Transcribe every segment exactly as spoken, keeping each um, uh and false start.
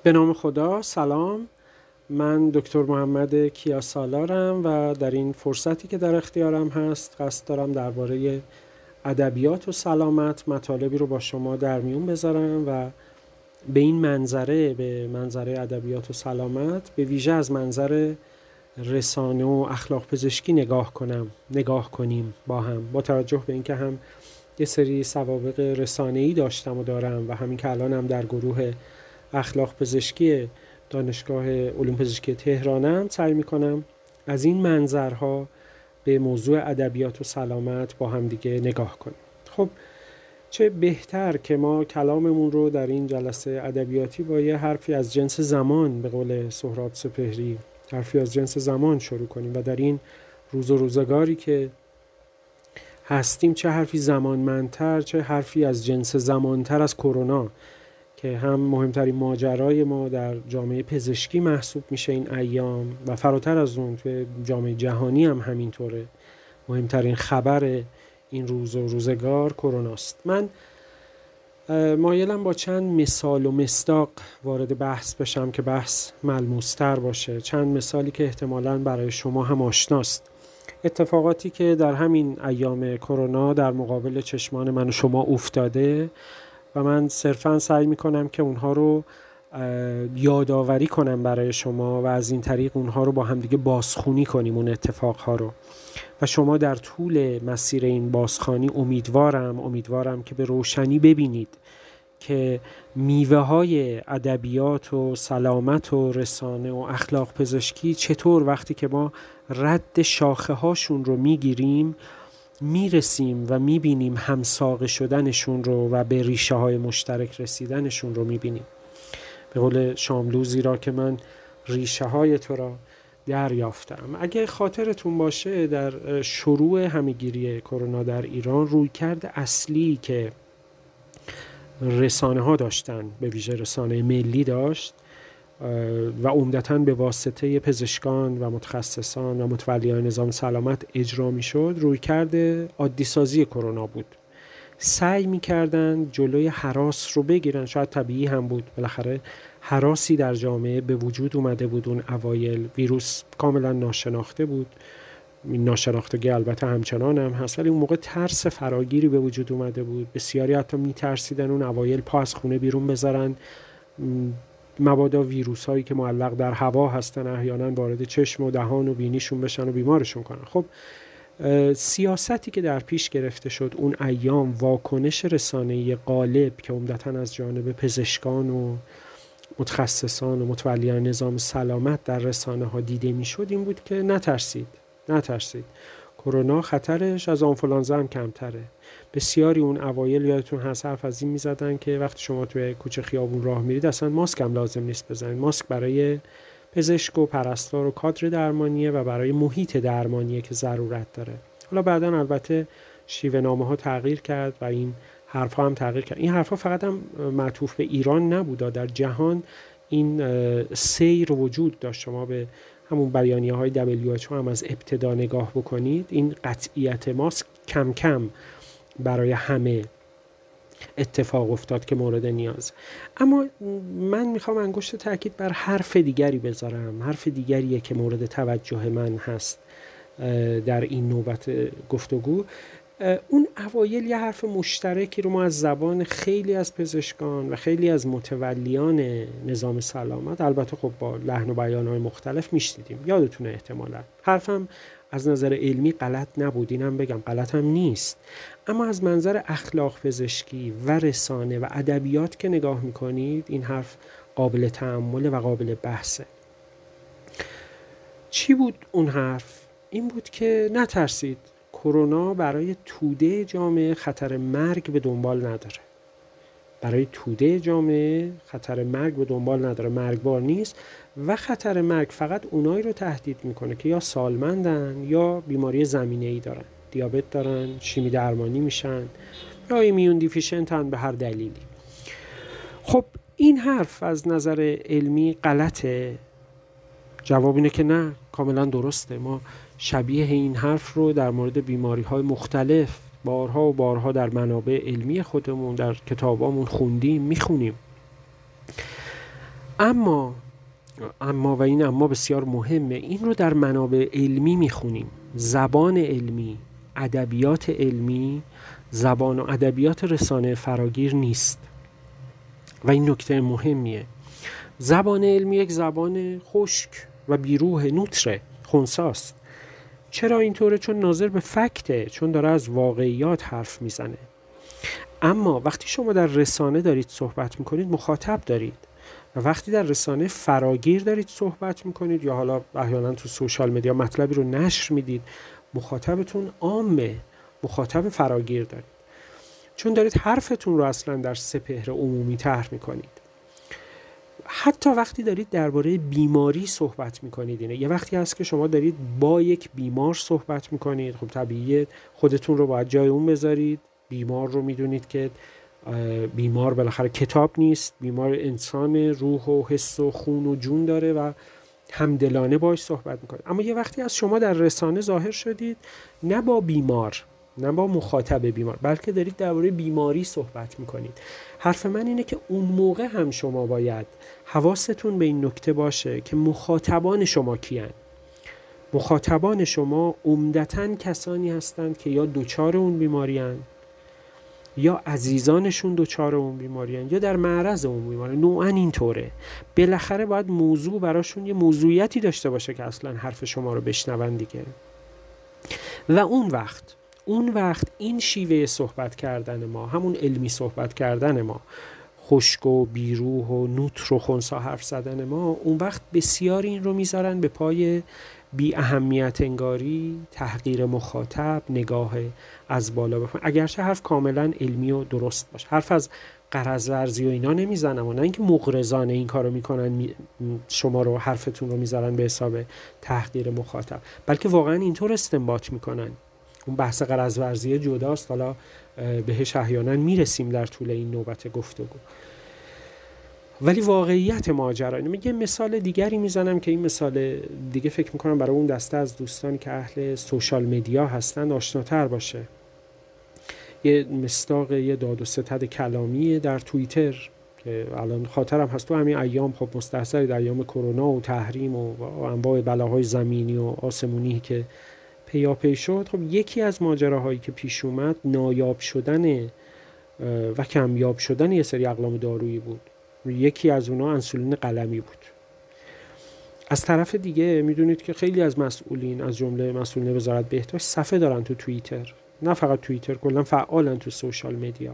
به نام خدا. سلام، من دکتر محمد کیاسالارم و در این فرصتی که در اختیارم هست قصد دارم درباره ادبیات و سلامت مطالبی رو با شما در میون بذارم و به این منظره به منظره ادبیات و سلامت به ویژه از منظر رسانه و اخلاق پزشکی نگاه کنم نگاه کنیم با هم، با توجه به اینکه هم یه سری سوابق رسانه‌ای داشتم و دارم و همین که الان هم در گروه اخلاق پزشکی دانشگاه علوم پزشکی تهرانم، سعی میکنم از این منظرها به موضوع ادبیات و سلامت با هم دیگه نگاه کنیم. خب چه بهتر که ما کلاممون رو در این جلسه ادبیاتی با یه حرفی از جنس زمان، به قول سهراب سپهری، حرفی از جنس زمان شروع کنیم و در این روز و روزگاری که هستیم چه حرفی زمانمندتر، چه حرفی از جنس زمانتر از کرونا که هم مهمترین ماجرای ما در جامعه پزشکی محسوب میشه این ایام و فراتر از اون توی جامعه جهانی هم همینطوره. مهمترین خبر این روز و روزگار کروناست. من مایلم با چند مثال و مصداق وارد بحث بشم که بحث ملموس‌تر باشه. چند مثالی که احتمالاً برای شما هم آشناست. اتفاقاتی که در همین ایام کرونا در مقابل چشمان من و شما افتاده و من صرفاً سعی میکنم که اونها رو یادآوری کنم برای شما و از این طریق اونها رو با هم دیگه بازخوانی کنیم، اون اتفاقها رو، و شما در طول مسیر این بازخوانی امیدوارم امیدوارم که به روشنی ببینید که میوه های ادبیات و سلامت و رسانه و اخلاق پزشکی چطور وقتی که ما رد شاخه هاشون رو میگیریم میرسیم و میبینیم همساقه شدنشون رو و به ریشه های مشترک رسیدنشون رو میبینیم. به قول شاملو، زیرا که من ریشه های تو را دریافتم. اگه خاطرتون باشه در شروع همهگیری کرونا در ایران رویکرد اصلی که رسانه ها داشتن، به ویژه رسانه ملی داشت و عمدتاً به واسطه پزشکان و متخصصان و متولیان نظام سلامت اجرا می شد، رویکرد عادی سازی کرونا بود. سعی می کردن جلوی هراس رو بگیرن. شاید طبیعی هم بود، بالاخره هراسی در جامعه به وجود اومده بود. اون اوایل ویروس کاملا ناشناخته بود، این ناشناختگی البته همچنان هم هست، ولی اون موقع ترس فراگیری به وجود اومده بود. بسیاری حتی می ترسیدن اون اوایل پا از خونه بیرون بذارن، مبادا ویروس هایی که معلق در هوا هستن احیانا وارد چشم و دهان و بینیشون بشن و بیمارشون کنن. خب سیاستی که در پیش گرفته شد اون ایام، واکنش رسانه‌ای غالب که عمدتاً از جانب پزشکان و متخصصان و متولیان نظام سلامت در رسانه ها دیده می شد این بود که نترسید نترسید کرونا خطرش از آنفولانزا هم کمتره. بسیاری اون اوایل یادتون هست حرف از این می زدن که وقتی شما توی کوچه خیابون راه میرید اصلا ماسک هم لازم نیست بزنید. ماسک برای پزشک و پرستار و کادر درمانیه و برای محیط درمانیه که ضرورت داره. حالا بعداً البته شیوه نامه ها تغییر کرد و این حرفا هم تغییر کرد. این حرفا فقط هم معطوف به ایران نبوده، در جهان این سیر وجود داشت. شما به همون بیانیه های دبلیو اچ او هم از ابتدا نگاه بکنید، این قطعیت ماسک کم کم برای همه اتفاق افتاد که مورد نیاز. اما من میخوام انگشت تاکید بر حرف دیگری بذارم، حرف دیگریه که مورد توجه من هست در این نوبت گفتگو. اون اوایل یه حرف مشترکی رو ما از زبان خیلی از پزشکان و خیلی از متولیان نظام سلامت، البته خب با لحن و بیان‌های مختلف، میشنیدیم. یادتونه احتمالاً. حرفم از نظر علمی غلط نبود، اینم بگم غلط هم نیست، اما از منظر اخلاق پزشکی و رسانه و ادبیات که نگاه میکنید این حرف قابل تأمل و قابل بحثه. چی بود اون حرف؟ این بود که نترسید، کرونا برای توده جامعه خطر مرگ به دنبال نداره. برای توده جامعه خطر مرگ به دنبال نداره، مرگبار نیست و خطر مرگ فقط اونایی رو تهدید میکنه که یا سالمندن یا بیماری زمینه‌ای دارن، دیابت دارن، شیمی درمانی میشن یا ایمیون دیفیشنتن به هر دلیلی. خب این حرف از نظر علمی غلطه؟ جواب اینه که نه، کاملا درسته. ما شبیه این حرف رو در مورد بیماری‌های مختلف بارها و بارها در منابع علمی خودمون، در کتابامون خوندیم، میخونیم. اما اما و این اما بسیار مهمه، این رو در منابع علمی میخونیم. زبان علمی، ادبیات علمی، زبان و ادبیات رسانه فراگیر نیست و این نکته مهمیه. زبان علمی یک زبان خشک و بیروح، نوتره، خنثیست. چرا اینطوره؟ چون ناظر به فکته، چون داره از واقعیات حرف میزنه. اما وقتی شما در رسانه دارید صحبت میکنید مخاطب دارید و وقتی در رسانه فراگیر دارید صحبت میکنید یا حالا احیانا تو سوشال مدیا مطلبی رو نشر میدید، مخاطبتون عامه، مخاطب فراگیر دارید، چون دارید حرفتون رو اصلا در سپهر عمومی طرح میکنید. حتی وقتی دارید درباره بیماری صحبت میکنید، اینه یه وقتی هست که شما دارید با یک بیمار صحبت میکنید، خب طبیعیه خودتون رو باید جای اون بذارید. بیمار رو میدونید که بیمار بالاخره کتاب نیست، بیمار انسان، روح و حس و خون و جون داره و همدلانه باش صحبت میکنید. اما یه وقتی از شما در رسانه ظاهر شدید، نه با بیمار، نه با مخاطب بیمار، بلکه دارید درباره بیماری صحبت میکنید. حرف من اینه که اون موقع هم شما باید حواستون به این نکته باشه که مخاطبان شما کیان. مخاطبان شما عمدتاً کسانی هستند که یا دوچار اون بیماری هستند یا عزیزانشون دوچار اون بیماری هستند یا در معرض اون بیماری. نوعاً اینطوره. بالاخره باید موضوع براشون یه موضوعیتی داشته باشه که اصلاً حرف شما رو بشنون دیگه. و اون وقت اون وقت این شیوه صحبت کردن ما، همون علمی صحبت کردن ما، خشک و بیروح و نوتر و خنثی حرف زدن ما، اون وقت بسیار این رو میذارن به پای بی اهمیت انگاری، تحقیر مخاطب، نگاه از بالا بپایین. اگرچه حرف کاملا علمی و درست باشه، حرف از غرض ورزی و اینا نمیزنم و نه اینکه مغرضانه این کارو میکنن، شما رو حرفتون رو میذارن به حساب تحقیر مخاطب، بلکه واقعا اینطور استنباط میکنن. اون بحث غرض ورزی جداست، حالا بهش احیانا میرسیم در طول این نوبت گفتگو. ولی واقعیت ماجرا اینه. میگه مثال دیگری میزنم که این مثال دیگه فکر میکنم برای اون دسته از دوستانی که اهل سوشال مدیا هستن آشناتر باشه. یه مصداق یه داد و ستد کلامی در توییتر که الان خاطرم هست تو همین ایام خب مستحضر در ایام کرونا و تحریم و انواع بلاهای زمینی و آسمونی که پیاپی شد، خب یکی از ماجراهایی که پیش اومد نایاب شدن و کمیاب شدن یه سری اقلام دارویی بود. یکی از اونا انسولین قلمی بود. از طرف دیگه میدونید که خیلی از مسئولین از جمله مسئولین وزارت بهداشت صفحه دارن تو توییتر، نه فقط توییتر، کلا فعالن تو سوشال مدیا.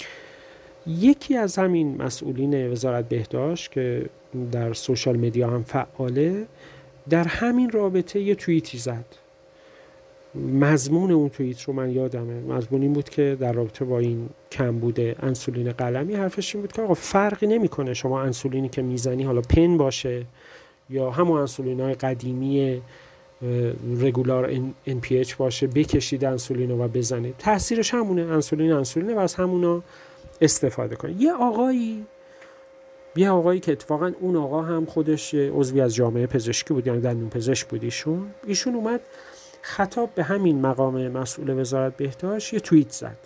یکی از همین مسئولین وزارت بهداشت که در سوشال مدیا هم فعاله، در همین رابطه یه توییتی زد. مضمون اون توییت رو من یادمه. مضمون این بود که در رابطه با این کمبود انسولین قلمی، حرفش این بود که آقا فرقی نمیکنه شما انسولینی که میزنی حالا پن باشه یا همون انسولینای قدیمی رگولار ان پی اچ باشه، بکشید انسولینو و بزنید، تاثیرش همونه، انسولین انسولینه و از همونا استفاده کنید. یه آقایی یه آقایی که اتفاقا اون آقا هم خودش عضوی از جامعه پزشکی بود، یعنی دندون پزشک بود ایشون ایشون اومد خطاب به همین مقام مسئول وزارت بهداشت یه توییت زد.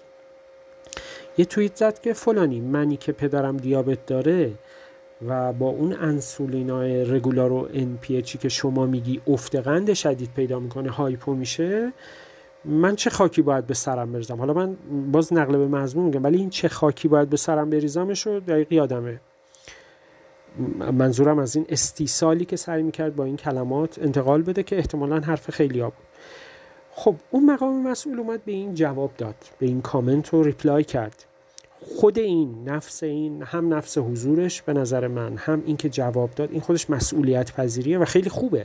یه توییت زد که فلانی، منی که پدرم دیابت داره و با اون انسولینای رگولار و ان پی اچی که شما میگی افت قند شدید پیدا میکنه، هایپو میشه، من چه خاکی باید به سرم بریزم؟ حالا من باز نقل به مضمون میگم، ولی این چه خاکی باید به سرم بریزمش رو دقیق یادمه. منظورم از این استیصالی که سعی میکرد با این کلمات انتقال بده که احتمالاً حرف خیلی ها بود. خب اون مقام مسئول اومد به این جواب داد، به این کامنت رو ریپلای کرد. خود این نفس این هم نفس حضورش به نظر من، هم این که جواب داد، این خودش مسئولیت پذیریه و خیلی خوبه.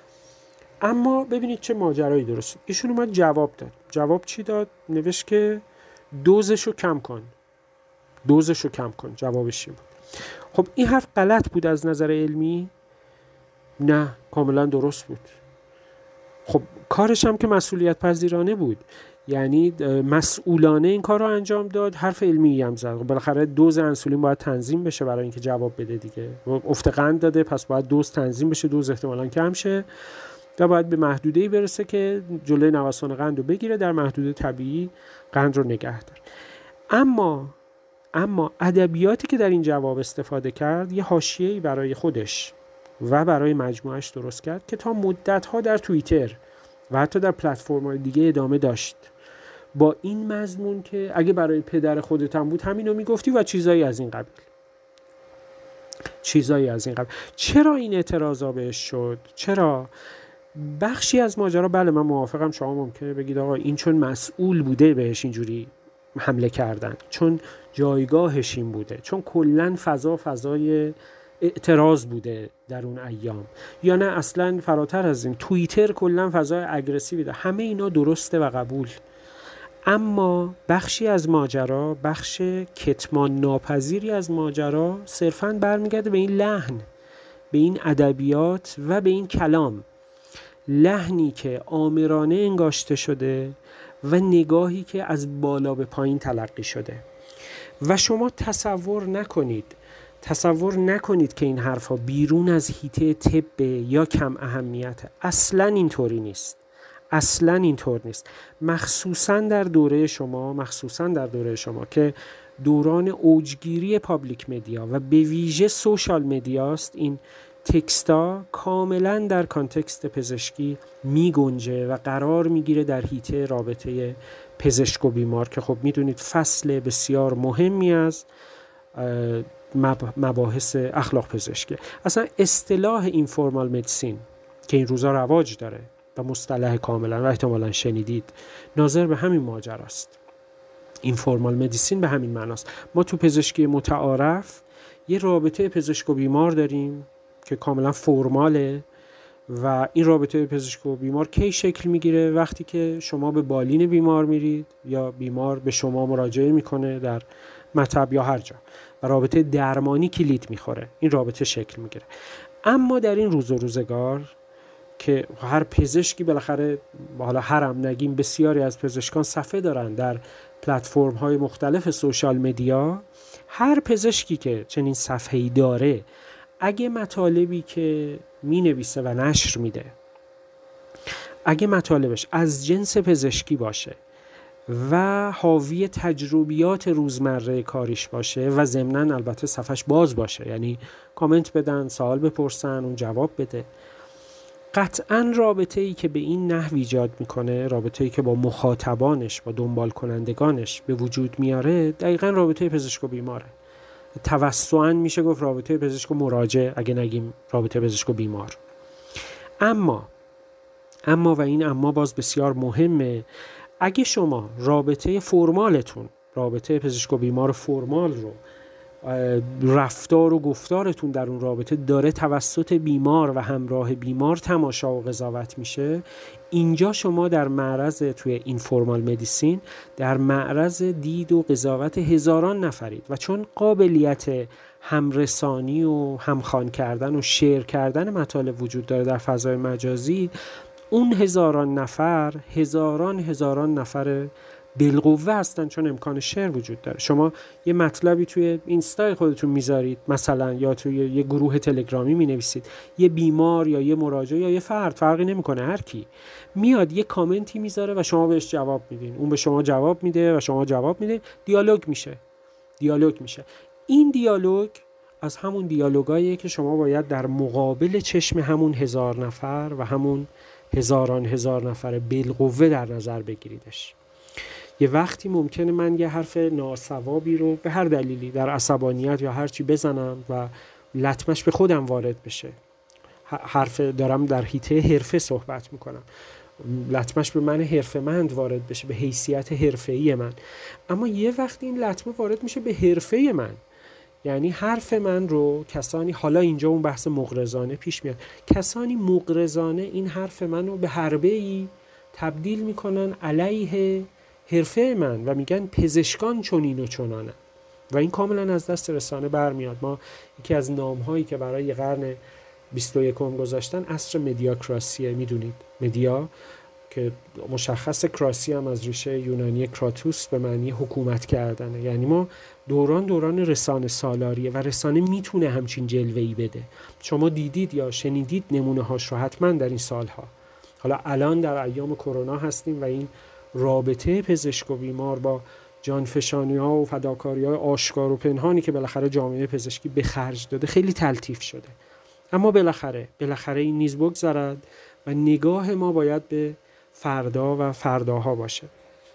اما ببینید چه ماجرایی درست. ایشون اومد جواب داد. جواب چی داد؟ نوشت که دوزشو کم کن. دوزشو کم کن. جوابش چی بود؟ خب این حرف غلط بود از نظر علمی؟ نه، کاملا درست بود. خب کارش هم که مسئولیت پذیرانه بود، یعنی مسئولانه این کار رو انجام داد، حرف علمی هم زد. بالاخره دوز انسولین باید تنظیم بشه برای اینکه جواب بده دیگه. افت قند داده، پس باید دوز تنظیم بشه، دوز احتمالاً کم شه و باید به محدوده‌ای برسه که جلوی نوسان قند رو بگیره، در محدوده طبیعی قند رو نگه داره. اما اما ادبیاتی که در این جواب استفاده کرد یه حاشیه‌ای برای خودش و برای مجموعش درست کرد که تا مدت‌ها در توییتر و حتی در پلتفرم‌های دیگه ادامه داشت، با این مضمون که اگه برای پدر خودت هم بود همینو میگفتی و چیزایی از این قبیل چیزایی از این قبیل. چرا این اعتراضا بهش شد؟ چرا؟ بخشی از ماجرا، بله من موافقم، شما ممکنه بگید آقا این چون مسئول بوده بهش اینجوری حمله کردن، چون جایگاهش این بوده، چون کلن فضا فضای اعتراض بوده در اون ایام، یا نه اصلا فراتر از این، توییتر کلن فضای اگریسیوی ده. همه اینا درسته و قبول، اما بخشی از ماجرا، بخش کتمان ناپذیری از ماجرا صرفاً برمیگرده به این لحن، به این ادبیات و به این کلام، لحنی که آمرانه انگاشته شده و نگاهی که از بالا به پایین تلقی شده. و شما تصور نکنید تصور نکنید که این حرفا بیرون از حیطه طب یا کم اهمیت. اصلاً اینطوری نیست، اصلاً اینطور نیست. مخصوصاً در دوره شما مخصوصاً در دوره شما که دوران اوجگیری پابلیک مدیا و به ویژه سوشال مدیاست، این تکستا کاملا در کانتکست پزشکی می گنجه و قرار می گیره در حیطه رابطه پزشک و بیمار که خب می دونید فصل بسیار مهمی از مباحث اخلاق پزشکی. اصلا اصطلاح اینفورمال مدیسین که این روزا رواج داره و مصطلح کاملا و احتمالا شنیدید، ناظر به همین ماجراست. اینفورمال مدیسین به همین معناست. ما تو پزشکی متعارف یه رابطه پزشک و بیمار داریم که کاملا فرماله و این رابطه پزشک و بیمار کی شکل میگیره؟ وقتی که شما به بالین بیمار میرید یا بیمار به شما مراجعه میکنه در مطب یا هر جا و رابطه درمانی کلید میخوره، این رابطه شکل میگیره. اما در این روز و روزگار که هر پزشکی بالاخره، حالا هرم نگیم، بسیاری از پزشکان صفحه دارن در پلتفرم های مختلف سوشال مدیا، هر پزشکی که چنین صفحه‌ای داره اگه مطالبی که می نویسه و نشر میده، اگه مطالبش از جنس پزشکی باشه و حاوی تجربیات روزمره کاریش باشه و ضمناً البته صفحش باز باشه، یعنی کامنت بدن، سوال بپرسن، اون جواب بده، قطعاً رابطه‌ای که به این نحو ایجاد میکنه، رابطه‌ای که با مخاطبانش، با دنبال کنندگانش به وجود میاره، دقیقاً رابطه پزشک و بیماره. توسطاً میشه گفت رابطه پزشک و مراجع، اگه نگیم رابطه پزشک و بیمار. اما اما و این اما باز بسیار مهمه، اگه شما رابطه فرمالتون، رابطه پزشک و بیمار فرمال رو، رفتار و گفتارتون در اون رابطه داره توسط بیمار و همراه بیمار تماشا و قضاوت میشه، اینجا شما در معرض، توی اینفورمال مدیسین در معرض دید و قضاوت هزاران نفرید و چون قابلیت همرسانی و همخوان کردن و شیر کردن مطالب وجود داره در فضای مجازی، اون هزاران نفر هزاران هزاران نفر بالقوه هستن، چون امکان شیر وجود داره. شما یه مطلبی توی اینستا خودتون میذارید مثلا، یا توی یه گروه تلگرامی مینویسید، یه بیمار یا یه مراجع یا یه فرد، فرقی نمیکنه، هر کی میاد یه کامنتی میذاره و شما بهش جواب میدین، اون به شما جواب میده و شما جواب میده، دیالوگ میشه دیالوگ میشه این دیالوگ از همون دیالوگاییه که شما باید در مقابل چشم همون هزار نفر و همون هزاران هزار نفر بالقوه در نظر بگیریدش. یه وقتی ممکنه من یه حرف ناصوابی رو به هر دلیلی در عصبانیت یا هر چی بزنم و لطمش به خودم وارد بشه. حرف دارم در حیطه حرفه صحبت میکنم، لطمش به من حرفه‌مند وارد بشه، به حیثیت حرفه‌ای من. اما یه وقتی این لطمه وارد میشه به حرفه من، یعنی حرف من رو کسانی، حالا اینجا اون بحث مغرضانه پیش میاد، کسانی مغرضانه این حرف من رو به حربه‌ای تبدیل میکنن علیه حرفه من و میگن پزشکان چنین و چنانه و این کاملا از دست رسانه برمیاد. ما یکی از نامهایی که برای قرن بیست و یکم گذاشتن عصر مدیاکراسیه، میدونید مدیا که مشخص کراسی هم از ریشه یونانی کراتوس به معنی حکومت کردنه، یعنی ما دوران دوران رسانه سالاریه و رسانه میتونه همچین جلوه‌ای بده. شما دیدید یا شنیدید نمونه هاش رو حتما در این سالها. حالا الان در ایام کرونا هستیم و این رابطه پزشک و بیمار با جانفشانی ها و فداکاری های آشکار و پنهانی که بالاخره جامعه پزشکی به خرج داده خیلی تلطیف شده. اما بالاخره بالاخره این نیز بگذرد و نگاه ما باید به فردا و فرداها باشه.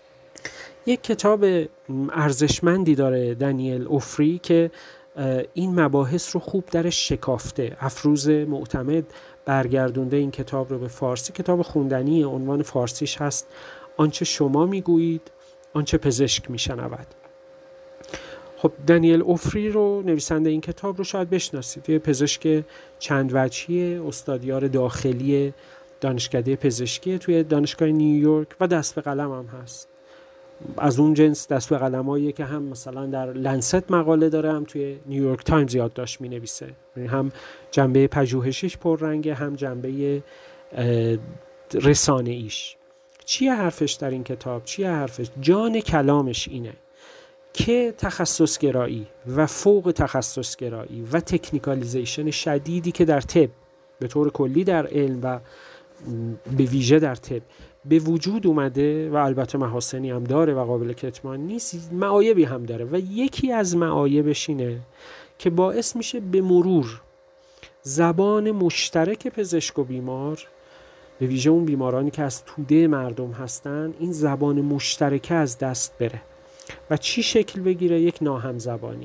یک کتاب ارزشمندی داره دنیل اوفری که این مباحث رو خوب درش شکافته. افروز معتمد برگردونده این کتاب رو به فارسی. کتاب خوندنی، عنوان فارسیش هست آنچه شما میگویید آنچه پزشک میشنود. خب دنیل اوفری رو، نویسنده این کتاب رو شاید بشناسید. یه پزشک چند وجهی، استادیار داخلی دانشکده پزشکی توی دانشگاه نیویورک و دست به قلم هم هست. از اون جنس دست به قلماییه که هم مثلا در لنست مقاله داره، هم توی نیویورک تایمز یادداشت می‌نویسه. یعنی هم جنبه پژوهشیش پررنگه، هم جنبه رسانه‌ایش. چیه حرفش در این کتاب؟ چیه حرفش؟ جان کلامش اینه که تخصصگرایی و فوق تخصصگرایی و تکنیکالیزیشن شدیدی که در طب به طور کلی در علم و به ویژه در طب به وجود اومده و البته محاسنی هم داره و قابل کتمان نیست، معایبی هم داره و یکی از معایبش اینه که باعث میشه به مرور زبان مشترک پزشک و بیمار، به ویژه اون بیمارانی که از توده مردم هستن، این زبان مشترکه از دست بره و چی شکل بگیره؟ یک ناهمزبانی.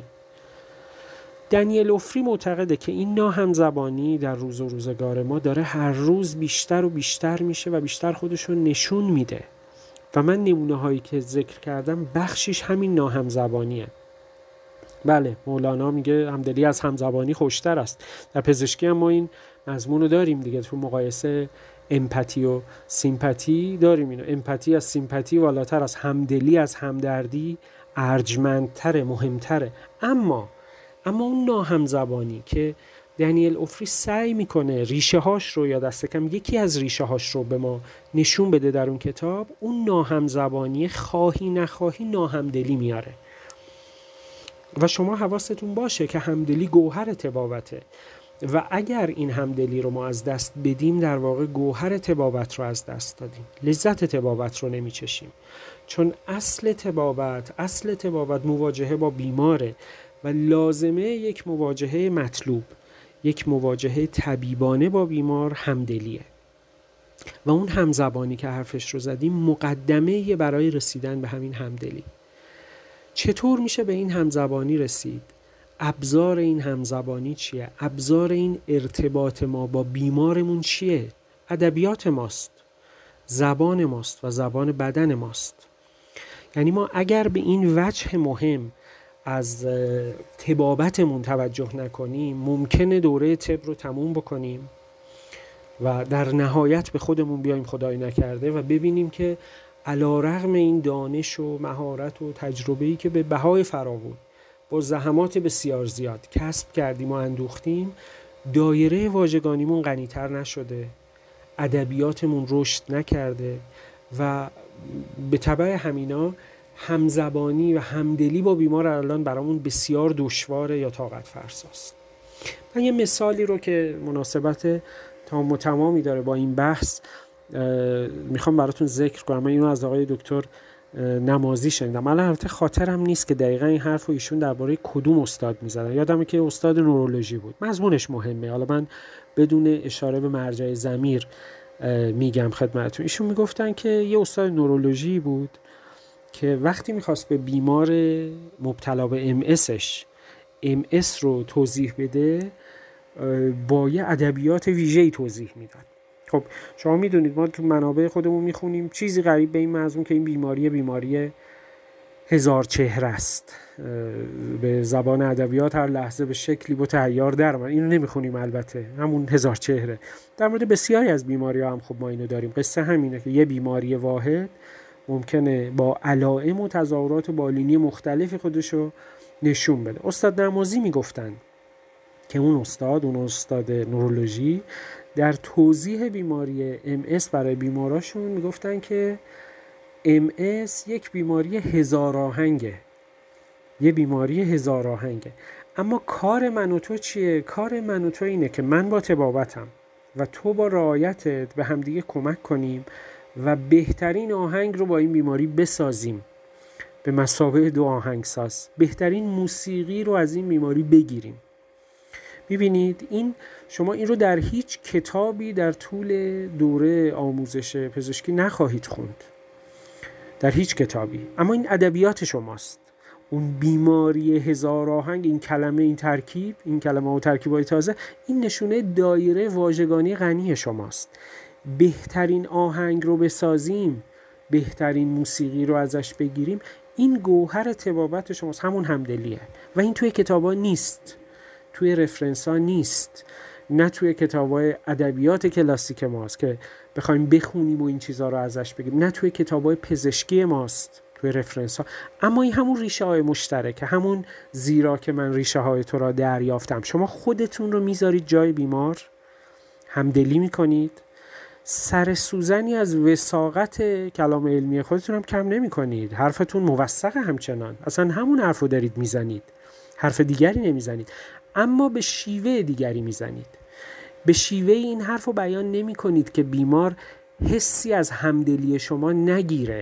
دنیل اوفری معتقده که این ناهمزبانی در روز و روزگار ما داره هر روز بیشتر و بیشتر میشه و بیشتر خودشو نشون میده و من نمونه هایی که ذکر کردم بخشش همین ناهمزبانیه. بله، مولانا میگه همدلی از همزبانی خوشتر است. در پزشکی هم ما این مضمون رو داریم دیگه، تو مقایسه امپاتی و سیمپاتی داریم اینو. امپاتی از سیمپاتی والاتر از همدلی از همدردی، ارجمندتره، مهمتره. اما اما اون ناهمزبانی که دنیل اوفری سعی میکنه ریشه هاش رو، یا دست کم یکی از ریشه هاش رو به ما نشون بده در اون کتاب، اون ناهمزبانی خواهی نخواهی ناهمدلی میاره. و شما حواستون باشه که همدلی گوهر طبابته و اگر این همدلی رو ما از دست بدیم، در واقع گوهر طبابت رو از دست دادیم، لذت طبابت رو نمیچشیم. چون اصل طبابت اصل طبابت مواجهه با بیماره و لازمه یک مواجهه مطلوب، یک مواجهه طبیبانه با بیمار همدلیه و اون همزبانی که حرفش رو زدیم مقدمه برای رسیدن به همین همدلی. چطور میشه به این همزبانی رسید؟ ابزار این همزبانی چیه؟ ابزار این ارتباط ما با بیمارمون چیه؟ ادبیات ماست، زبان ماست و زبان بدن ماست. یعنی ما اگر به این وجه مهم از طبابتمون توجه نکنیم، ممکنه دوره طب رو تموم بکنیم و در نهایت به خودمون بیایم خدای نکرده و ببینیم که علی‌رغم این دانش و مهارت و تجربه‌ای که به بهای فراوان با زحمات بسیار زیاد کسب کردیم و اندوختیم، دایره واژگانیمون غنی‌تر نشده، ادبیاتمون رشد نکرده و به تبع همینا همزبانی و همدلی با بیمار الان برامون بسیار دشواره یا طاقت فرساست. من یه مثالی رو که مناسبت تمام و تمامی داره با این بحث میخوام براتون ذکر کنم. من اینو از آقای دکتر نمازی شنیدم. البته خاطرم نیست که دقیقاً این حرفو ایشون درباره کدوم استاد میزدن. یادمه که استاد نورولوژی بود. مضمونش مهمه. حالا من بدون اشاره به مرجع ضمیر میگم خدمتتون. ایشون میگفتن که یه استاد نورولوژی بود که وقتی میخواست به بیمار مبتلا به ام اسش ام اس رو توضیح بده، با یه ادبیات ویژه‌ای توضیح میدن. خب شما میدونید ما تو منابع خودمون میخونیم چیزی قریب به این مضمون که این بیماری بیماری هزار چهره است. به زبان ادبیات هر لحظه به شکلی با تعیار در من. اینو نمیخونیم البته، همون هزار چهره. در مورد بسیاری از بیماری‌ها هم خب ما اینو داریم. قصه همینه که یه بیماری واحد ممکنه با علائم و تظاهرات بالینی مختلفی خودشو نشون بده. استاد نمازی میگفتن که اون استاد اون استاد نورولوژی در توضیح بیماری ام اس برای بیماراشون میگفتن که ام اس یک بیماری هزار آهنگه، یه بیماری هزار آهنگه، اما کار من و تو چیه؟ کار من و تو اینه که من با طبابتم و تو با رعایتت به همدیگه کمک کنیم و بهترین آهنگ رو با این بیماری بسازیم. به مثابه دو آهنگساز. بهترین موسیقی رو از این بیماری بگیریم. میبینید این شما این رو در هیچ کتابی در طول دوره آموزش پزشکی نخواهید خوند، در هیچ کتابی، اما این ادبیات شماست. اون بیماری هزار آهنگ، این کلمه، این ترکیب، این کلمه و ترکیب‌های تازه، این نشونه دایره واژگانی غنی شماست. بهترین آهنگ رو بسازیم، بهترین موسیقی رو ازش بگیریم، این گوهر طبابت شماست، همون همدلیه. و این توی کتابا نیست، توی رفرنس ها نیست، نه توی کتابای ادبیات کلاسیک ماست که بخوایم بخونیم و این چیزها رو ازش بگیم، نه توی کتابای پزشکی ماست، توی رفرنس ها. اما این همون ریشه های مشترکه، همون زیرا که من ریشه های تو را دریافتم. شما خودتون رو میذارید جای بیمار، همدلی میکنید، سر سوزنی از وثاقت کلام علمی خودتون هم کم نمی کنید. حرفتون موثقه همچنان، اصلا همون حرف رو دارید میزنید، حرف دیگری نمیزنید، اما به شیوه دیگری میزنید. به شیوه این حرف رو بیان نمی کنید که بیمار حسی از همدلی شما نگیره.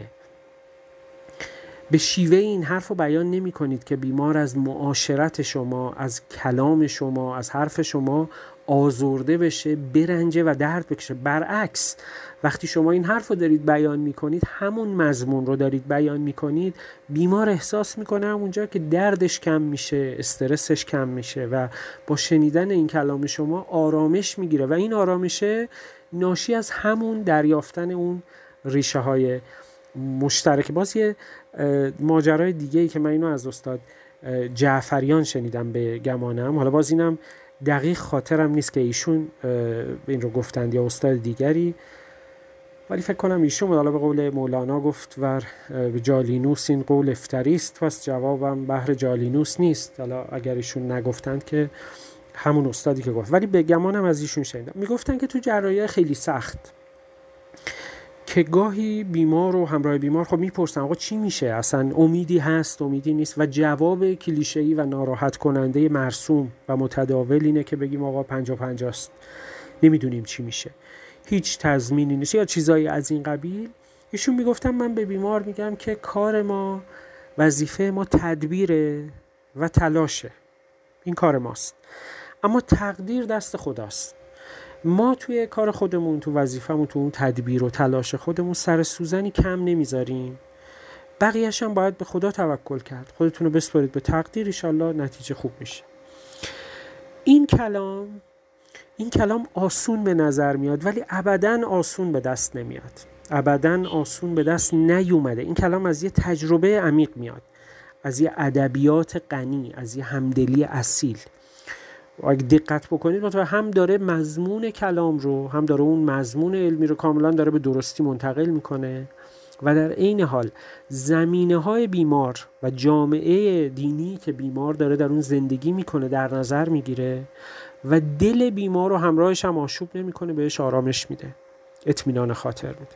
به شیوه این حرف رو بیان نمی کنید که بیمار از معاشرت شما، از کلام شما، از حرف شما آزرده بشه، برنجه و درد بکشه. برعکس، وقتی شما این حرف رو دارید بیان می کنید، همون مضمون رو دارید بیان می کنید، بیمار احساس میکنه همونجا که دردش کم میشه، استرسش کم میشه و با شنیدن این کلام شما آرامش میگیره و این آرامشه ناشی از همون دریافتن اون ریشه های مشترک. باز یه ماجرای دیگه ای که من اینو از استاد جعفریان شنیدم به گمانم، حالا باز اینم دقیق خاطرم نیست که ایشون این رو گفتند یا استاد دیگری، ولی فکر کنم ایشون حالا به قول مولانا گفت ور به جالینوس این قول افتریست، پس جوابم بهر جالینوس نیست. حالا اگر ایشون نگفتند که همون استادی که گفت، ولی به گمانم از ایشون شنیدم. میگفتن که تو جراحی خیلی سخت که گاهی بیمار و همراه بیمار خب میپرسن آقا چی میشه، اصلا امیدی هست، امیدی نیست، و جواب کلیشه‌ای و ناراحت کننده مرسوم و متداول اینه که بگیم آقا پنجاه پنجاه است، نمیدونیم چی میشه، هیچ تضمینی نیست یا چیزایی از این قبیل. ایشون میگفتن من به بیمار میگم که کار ما، وظیفه ما تدبیره و تلاشه، این کار ماست، اما تقدیر دست خداست. ما توی کار خودمون، تو وظیفمون، تو اون تدبیر و تلاش خودمون سر سوزنی کم نمیذاریم، بقیه‌اش هم باید به خدا توکل کرد. خودتون رو بسپارید به تقدیر، ان شاءالله نتیجه خوب میشه. این کلام این کلام آسون به نظر میاد ولی ابداً آسون به دست نمیاد، ابداً آسون به دست نیومده. این کلام از یه تجربه عمیق میاد، از یه ادبیات غنی، از یه همدلی اصیل. و اگه دقت بکنید مطمئن هم داره مضمون کلام رو، هم داره اون مضمون علمی رو کاملا داره به درستی منتقل میکنه و در عین حال زمینه‌های بیمار و جامعه دینی که بیمار داره در اون زندگی میکنه در نظر میگیره و دل بیمار رو همراهش هم آشوب نمیکنه، بهش آرامش میده، اطمینان خاطر میده.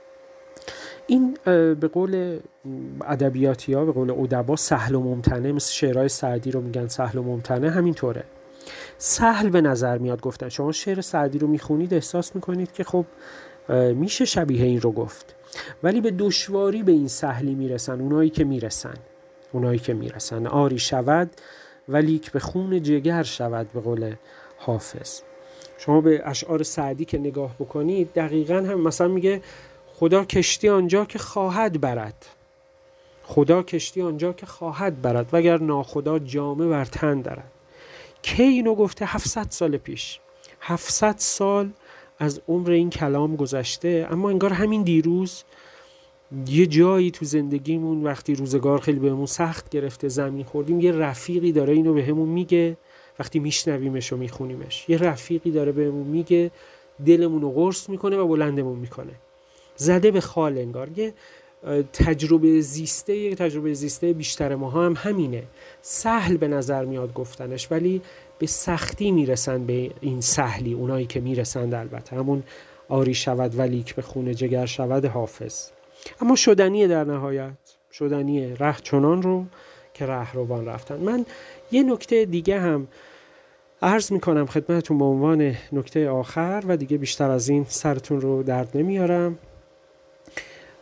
این به قول ادبیاتی‌ها، به قول ادبا سهل و ممتنع، مثل شعرهای سعدی رو میگن سهل و ممتنع، همینطوره. سهل به نظر میاد گفتن. شما شعر سعدی رو میخونید احساس میکنید که خب میشه شبیه این رو گفت، ولی به دشواری به این سهلی میرسن اونایی که میرسن اونایی که میرسن آری شود ولیک به خون جگر شود، به قول حافظ. شما به اشعار سعدی که نگاه بکنید دقیقاً هم مثلا میگه خدا کشتی آنجا که خواهد برد، خدا کشتی آنجا که خواهد برد وگر ناخدا جامه بر تن درد. کی اینو گفته؟ هفتصد سال پیش. هفتصد سال از عمر این کلام گذشته، اما انگار همین دیروز یه جایی تو زندگیمون وقتی روزگار خیلی بهمون سخت گرفته، زمین خوردیم، یه رفیقی داره اینو بهمون میگه. وقتی میشنویمش و میخونیمش، یه رفیقی داره بهمون میگه، دلمون رو قرص میکنه و بلندمون میکنه، زده به خال انگار. یه تجربه زیسته، یه تجربه زیسته بیشتر ماها هم همینه. سهل به نظر میاد گفتنش ولی به سختی میرسن به این سهلی اونایی که میرسند، البته همون آری شود ولیک به خون جگر شود حافظ. اما شدنیه، در نهایت شدنیه، ره چنان رو که رهروان رفتن. من یه نکته دیگه هم عرض میکنم خدمتتون به عنوان نکته آخر و دیگه بیشتر از این سرتون رو درد نمیارم.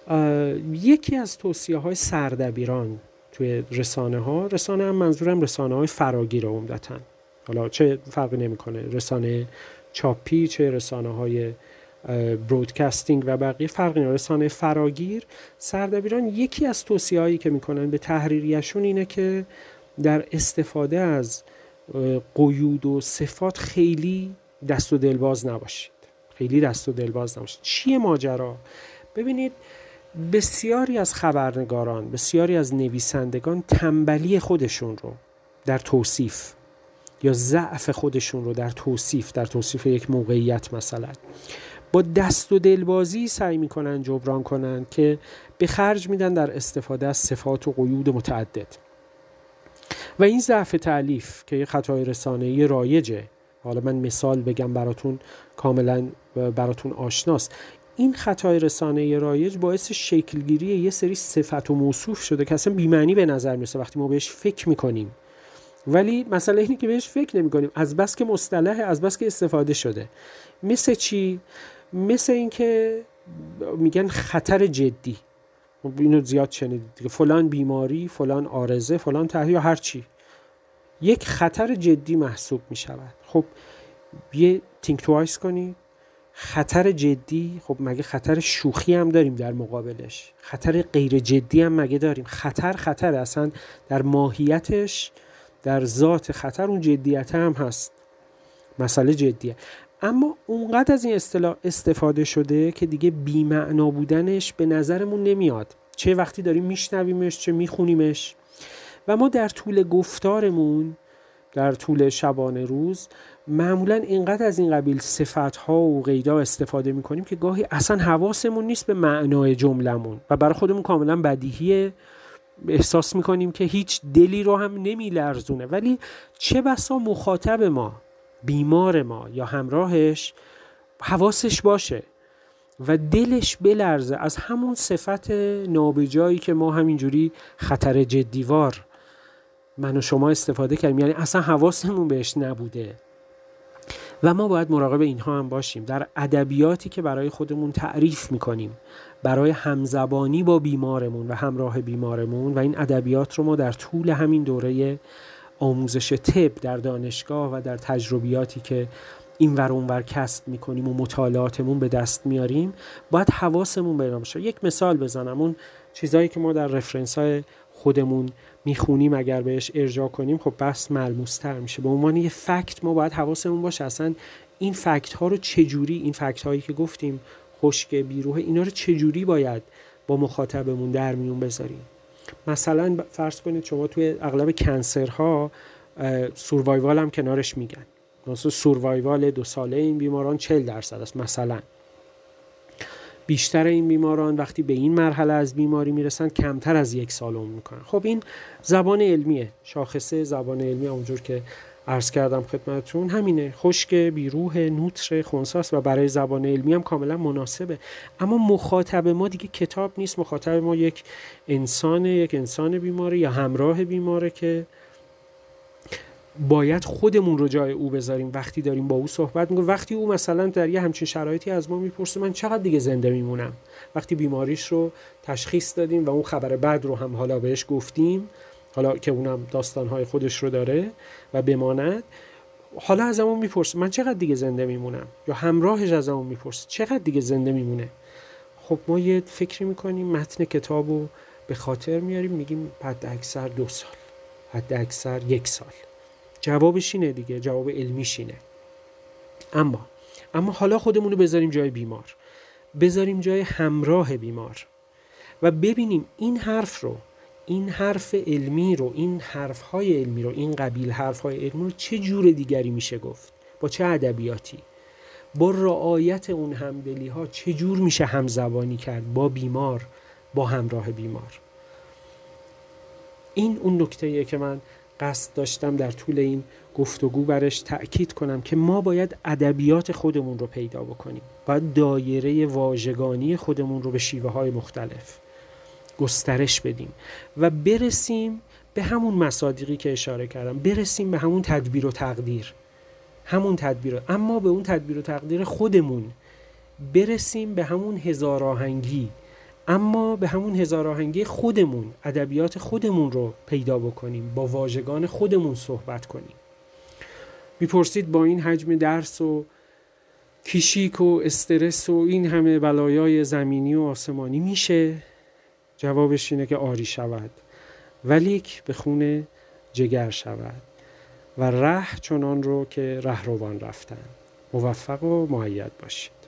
یکی از توصیه های سردبیران توی رسانه ها، رسانه هم منظورم رسانه های فراگیر عمدتاً، حالا چه فرقی نمیکنه رسانه چاپی چه رسانه های برودکاستینگ و بقیه فرقی نمیکنه، رسانه فراگیر، سردبیران یکی از توصیه هایی که میکنن به تحریریشون اینه که در استفاده از قیود و صفات خیلی دست و دلباز نباشید خیلی دست و دلباز نباشید. چیه ماجرا؟ ببینید بسیاری از خبرنگاران، بسیاری از نویسندگان تنبلی خودشون رو در توصیف یا ضعف خودشون رو در توصیف در توصیف یک موقعیت مثلا با دست و دلبازی سعی میکنن جبران کنن که به خرج میدن در استفاده از صفات و قیود متعدد. و این ضعف تألیف که یه خطای رسانه‌ای رایجه، حالا من مثال بگم براتون کاملا براتون آشناست، این خطای رسانه‌ای رایج باعث شکلگیری یه سری صفت و موصوف شده که اصلا بی‌معنی به نظر میرسه وقتی ما بهش فکر میکنیم، ولی مسئله اینه که بهش فکر نمی‌کنیم، از بس که مصطلحه، از بس که استفاده شده. مثل چی؟ مثل این که میگن خطر جدی، اینو زیاد شنیدید دیگه، فلان بیماری، فلان عارضه، فلان تهیه، هر چی یک خطر جدی محسوب میشود. خب یه تینک توایس کنی، خطر جدی، خب مگه خطر شوخی هم داریم در مقابلش؟ خطر غیر جدی هم مگه داریم؟ خطر خطر اصلا در ماهیتش، در ذات خطر اون جدیت هم هست، مسئله جدیه. اما اونقدر از این اصطلاح استفاده شده که دیگه بی‌معنا بودنش به نظرمون نمیاد، چه وقتی داریم میشنویمش چه میخونیمش. و ما در طول گفتارمون، در طول شبانه روز، معمولاً اینقدر از این قبیل صفت‌ها و قیدها استفاده می‌کنیم که گاهی اصلا حواسمون نیست به معنای جملمون و برای خودمون کاملاً بدیهیه، احساس می‌کنیم که هیچ دلی رو هم نمی‌لرزونه، ولی چه بسا مخاطب ما، بیمار ما یا همراهش حواسش باشه و دلش بلرزه از همون صفت نابجایی که ما همینجوری خطر جدیوار من و شما استفاده کردیم، یعنی اصلا حواسمون بهش نبوده. و ما باید مراقب اینها هم باشیم در ادبیاتی که برای خودمون تعریف میکنیم، برای همزبانی با بیمارمون و همراه بیمارمون. و این ادبیات رو ما در طول همین دوره آموزش طب در دانشگاه و در تجربیاتی که این ور اون ور کسب میکنیم و مطالعاتمون به دست میاریم باید حواسمون به اینا باشه. یک مثال بزنم، اون چیزایی که ما در رفرنس های خودمون میخونیم اگر بهش ارجاع کنیم خب بس ملموس‌تر میشه. به عنوان یه فکت ما باید حواسمون باشه اصلا این فکت ها رو چجوری، این فکت هایی که گفتیم خشک بیروح، اینا رو چجوری باید با مخاطبمون در میون بذاریم. مثلا فرض کنید شما توی اغلب کنسرها سوروایوال هم کنارش میگن، مثلا سوروایوال دو ساله این بیماران چهل درصد است مثلا. بیشتر این بیماران وقتی به این مرحله از بیماری میرسن کمتر از یک سال عمر میکنن. خب این زبان علمیه، شاخصه زبان علمی اونجور که عرض کردم خدمتتون همینه، خشک، بیروح، نوتر، خنثی و برای زبان علمی هم کاملا مناسبه. اما مخاطب ما دیگه کتاب نیست، مخاطب ما یک انسانه، یک انسان بیماره یا همراه بیماره که باید خودمون رو جای او بذاریم وقتی داریم با او صحبت می‌کنیم. وقتی او مثلا در یه همچین شرایطی از ما میپرسه من چقدر دیگه زنده میمونم، وقتی بیماریش رو تشخیص دادیم و اون خبر بد رو هم حالا بهش گفتیم، حالا که اونم داستان‌های خودش رو داره و بماند، حالا ازمون میپرسه من چقدر دیگه زنده میمونم، یا همراهش ازمون میپرسه چقدر دیگه زنده میمونه. خب ما یه فکری میکنیم، متن کتابو به خاطر میاریم، میگیم حد اکثر دو سال، حد اکثر یک سال. جوابش اینه دیگه، جواب علمیش اینه. اما اما حالا خودمون رو بذاریم جای بیمار، بذاریم جای همراه بیمار و ببینیم این حرف رو، این حرف علمی رو، این حرف‌های علمی رو، این قبیل حرف‌های علمی رو چه جور دیگری میشه گفت، با چه ادبیاتی، با رعایت اون همدلی‌ها چه جور میشه همزبانی کرد با بیمار، با همراه بیمار. این اون نکته‌ایه که من قصد داشتم در طول این گفتگو برش تأکید کنم که ما باید ادبیات خودمون رو پیدا بکنیم، باید دایره واژگانی خودمون رو به شیوه‌های مختلف گسترش بدیم و برسیم به همون مصادیقی که اشاره کردم، برسیم به همون تدبیر و تقدیر، همون تدبیر، اما به اون تدبیر و تقدیر خودمون، برسیم به همون هزار آهنگی، اما به همون هزار آهنگی خودمون، ادبیات خودمون رو پیدا بکنیم، با واژگان خودمون صحبت کنیم. میپرسید با این حجم درس و کیشیک و استرس و این همه بلایای زمینی و آسمانی میشه؟ جوابش اینه که آری شود، ولیک به خون جگر شود و ره چنان رو که رهروان رفتن. موفق و مؤید باشی.